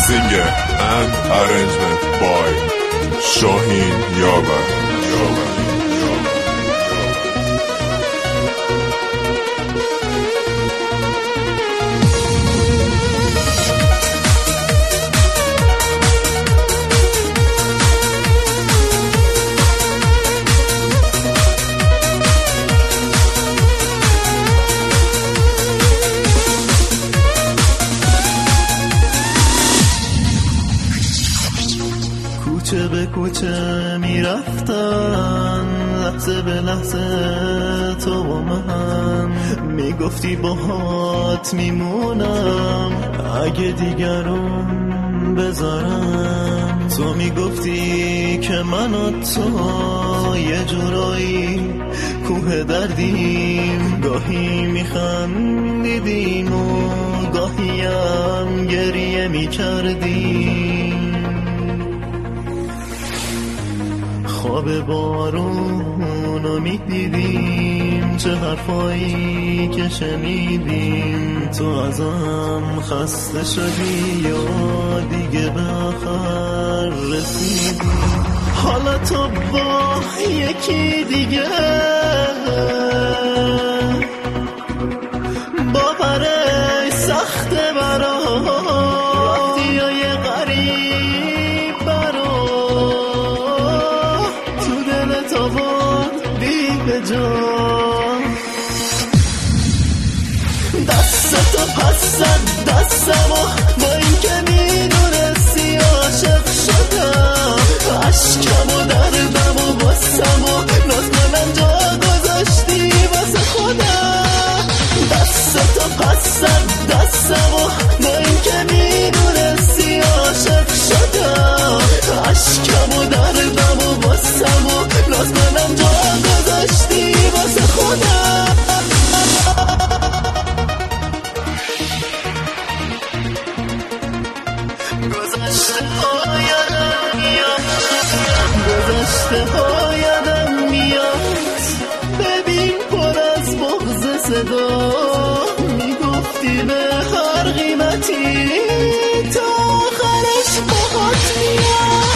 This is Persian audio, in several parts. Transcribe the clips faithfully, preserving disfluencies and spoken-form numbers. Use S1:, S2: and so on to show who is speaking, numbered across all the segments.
S1: Singer and arrangement by Shahin Yabar. Yabar.
S2: کوچه به کوچه می رفتن، لحظه به لحظه تو و من می گفتی باهات میمونم اگه دیگرون بذارم. تو می گفتی که من و تو یه جورایی کوه دردیم، گاهی می خندیدیم و گاهی هم گریه می کردیم. خواب بارونو میدیدیم، چه حرفایی که شنیدیم. تو ازم خسته شدی یا دیگه به آخر رسیدی. حالا تو با یکی دیگه باورش سخته برا رفتی یا یه غریب برا بی جا. دستتو پس زد دستمو با این که میدونستی عاشق شدم. عشقمو دردمو باسمو ناز کنم جا گذاشتی واسه خودم. دستتو پس زد دستمو با این که میدونستی عاشق شدم. عشقمو دردمو باسمو ناز کنم جا گذاشتی واسه خودم. گذشته ها یادم میاد، گذشته ها یادم میاد. ببین پر از بغض صدا میگفتی به هر قیمتی تا آخرش باهات میاد.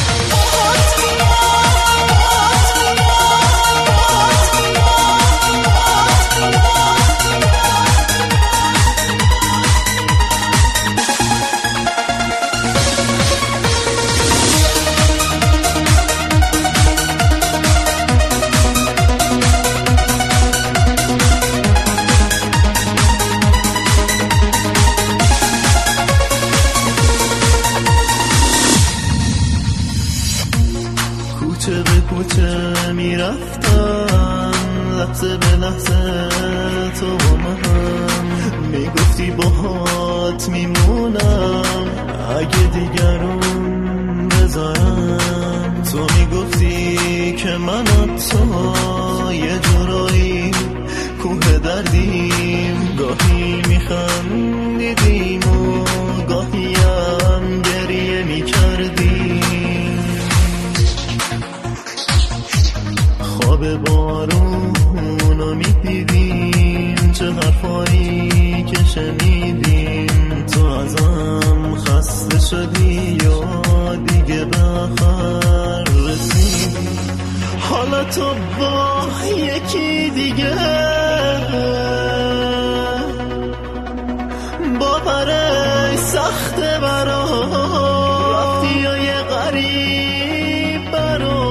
S2: کوچه به کوچه می رفتم، لحظه به لحظه تو و من می گفتی باهات میمونم اگه دیگرون بذارم. تو می گفتی که من و تو یه جورایی کوه دردیم، گاهی می خندیدیم و گاهی هم گریه می کردیم. خواب بارونو میدیدیم، چه حرفایی که شنیدیم. تو ازم خسته شدی یا دیگه به آخر رسیدی. حالا تو با یکی دیگه باورش سخته برا رفتی یا یه غریب برا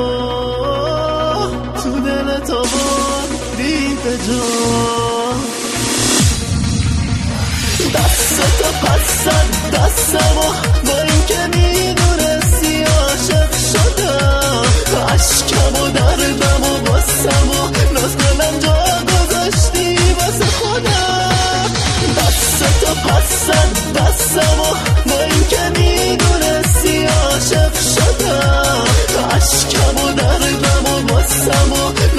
S2: تو بودی به جا. دستتو پس زد دستمو با این که میدونستی عاشق شدم. عشقمو دردمو باسمو ناز کنم جا گذاشتی واسه خودم. دستتو پس زد دستمو با این که میدونستی عاشق شدم. عشقمو دردمو باسمو